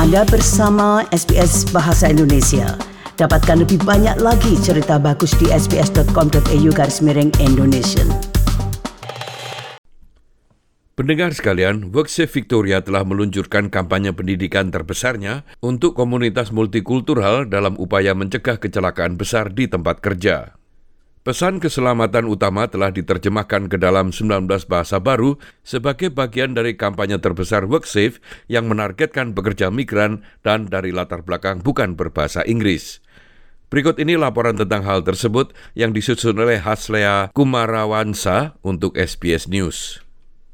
Anda bersama SBS Bahasa Indonesia. Dapatkan lebih banyak lagi cerita bagus di sbs.com.au/Indonesian. Pendengar sekalian, WorkSafe Victoria telah meluncurkan kampanye pendidikan terbesarnya untuk komunitas multikultural dalam upaya mencegah kecelakaan besar di tempat kerja. Pesan keselamatan utama telah diterjemahkan ke dalam 19 bahasa baru sebagai bagian dari kampanye terbesar WorkSafe yang menargetkan pekerja migran dan dari latar belakang bukan berbahasa Inggris. Berikut ini laporan tentang hal tersebut yang disusun oleh Haslea Kumarawansa untuk SBS News.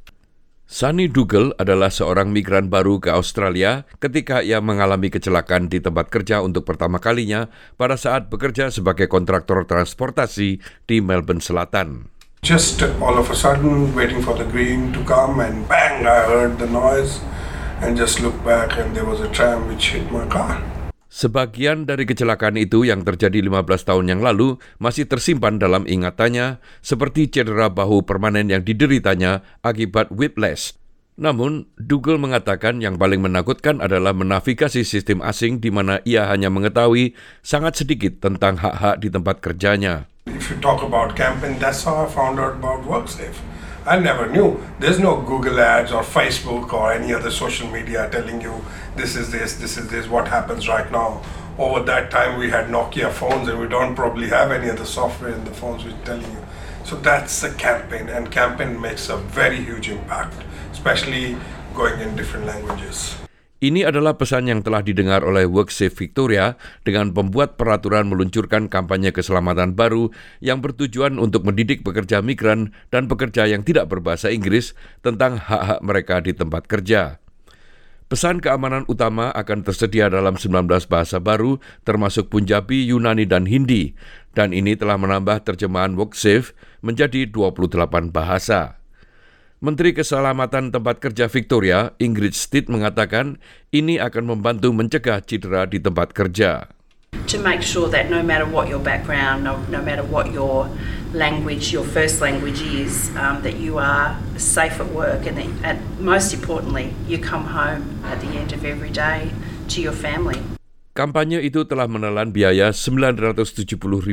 Sunny Dougal adalah seorang migran baru ke Australia ketika ia mengalami kecelakaan di tempat kerja untuk pertama kalinya pada saat bekerja sebagai kontraktor transportasi di Melbourne Selatan. Just all of a sudden waiting for the green to come and bang, I heard the noise and just looked back and there was a tram which hit my car. Sebagian dari kecelakaan itu yang terjadi 15 tahun yang lalu masih tersimpan dalam ingatannya seperti cedera bahu permanen yang dideritanya akibat whiplash. Namun, Dougal mengatakan yang paling menakutkan adalah menavigasi sistem asing di mana ia hanya mengetahui sangat sedikit tentang hak-hak di tempat kerjanya. If you talk about campaign, that's how I found out about WorkSafe. I never knew. There's no Google ads or Facebook or any other social media telling you this is this, what happens right now. Over that time we had Nokia phones and we don't probably have any other software in the phones which telling you. So that's the campaign, and campaign makes a very huge impact, especially going in different languages. Ini adalah pesan yang telah didengar oleh WorkSafe Victoria dengan pembuat peraturan meluncurkan kampanye keselamatan baru yang bertujuan untuk mendidik pekerja migran dan pekerja yang tidak berbahasa Inggris tentang hak-hak mereka di tempat kerja. Pesan keamanan utama akan tersedia dalam 19 bahasa baru termasuk Punjabi, Yunani, dan Hindi, dan ini telah menambah terjemahan WorkSafe menjadi 28 bahasa. Menteri Keselamatan Tempat Kerja Victoria, Ingrid Stitt, mengatakan ini akan membantu mencegah cedera di tempat kerja. To make sure that no matter what your background, no matter what your language, your first language is, that you are safe at work and most importantly, you come home at the end of every day to your family. Kampanye itu telah menelan biaya $970,000.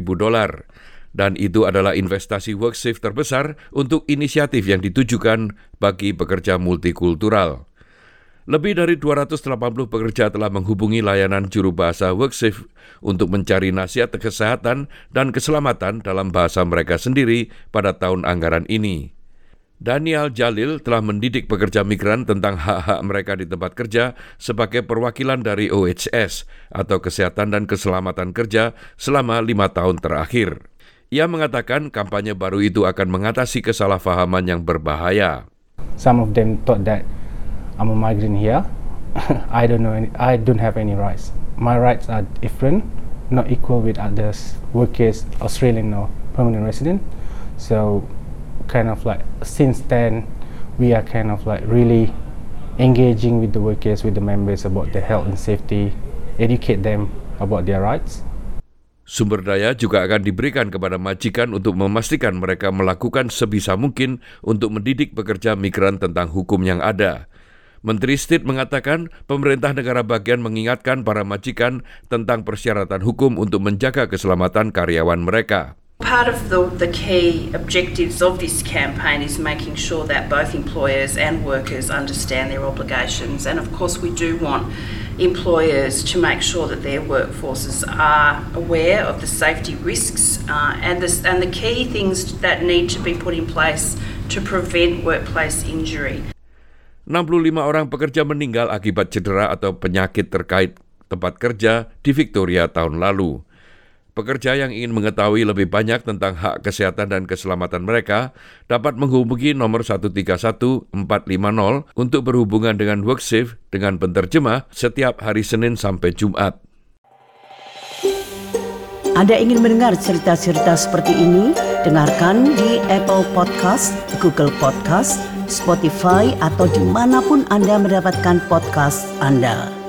Dan itu adalah investasi WorkSafe terbesar untuk inisiatif yang ditujukan bagi pekerja multikultural. Lebih dari 280 pekerja telah menghubungi layanan juru bahasa WorkSafe untuk mencari nasihat kesehatan dan keselamatan dalam bahasa mereka sendiri pada tahun anggaran ini. Daniel Jalil telah mendidik pekerja migran tentang hak-hak mereka di tempat kerja sebagai perwakilan dari OHS atau Kesehatan dan Keselamatan Kerja selama 5 tahun terakhir. Ia mengatakan kampanye baru itu akan mengatasi kesalahpahaman yang berbahaya. Some of them thought that I'm a migrant here. I don't have any rights. My rights are different, not equal with others workers, Australian or permanent resident. So kind of like since then we are kind of like really engaging with the workers, with the members about their health and safety, educate them about their rights. Sumber daya juga akan diberikan kepada majikan untuk memastikan mereka melakukan sebisa mungkin untuk mendidik pekerja migran tentang hukum yang ada. Menteri Stitt mengatakan pemerintah negara bagian mengingatkan para majikan tentang persyaratan hukum untuk menjaga keselamatan karyawan mereka. Part of the key objectives of this campaign is making sure that both employers and workers understand their obligations, and of course we do want employers to make sure that their workforces are aware of the safety risks and the key things that need to be put in place to prevent workplace injury. 65 orang pekerja meninggal akibat cedera atau penyakit terkait tempat kerja di Victoria tahun lalu. Pekerja yang ingin mengetahui lebih banyak tentang hak kesehatan dan keselamatan mereka dapat menghubungi nomor 131 450 untuk berhubungan dengan WorkSafe dengan penterjemah setiap hari Senin sampai Jumat. Anda ingin mendengar cerita-cerita seperti ini? Dengarkan di Apple Podcast, Google Podcast, Spotify, atau dimanapun Anda mendapatkan podcast Anda.